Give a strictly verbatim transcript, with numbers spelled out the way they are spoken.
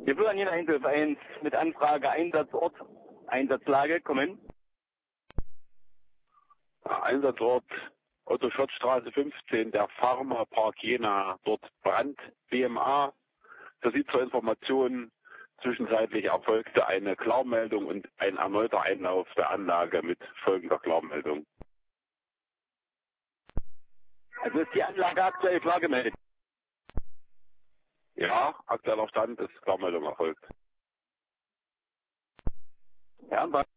Wir würden hier eins eins mit Anfrage Einsatzort, Einsatzlage kommen. Einsatzort Otto-Schott-Straße fünfzehn, der Pharma-Park Jena, dort Brand, B M A. Für Sie zur Information, zwischenzeitlich erfolgte eine Klarmeldung und ein erneuter Einlauf der Anlage mit folgender Klarmeldung. Also ist die Anlage aktuell klar gemeldet? Ja, aktueller Stand ist Klarmeldung erfolgt. Ja,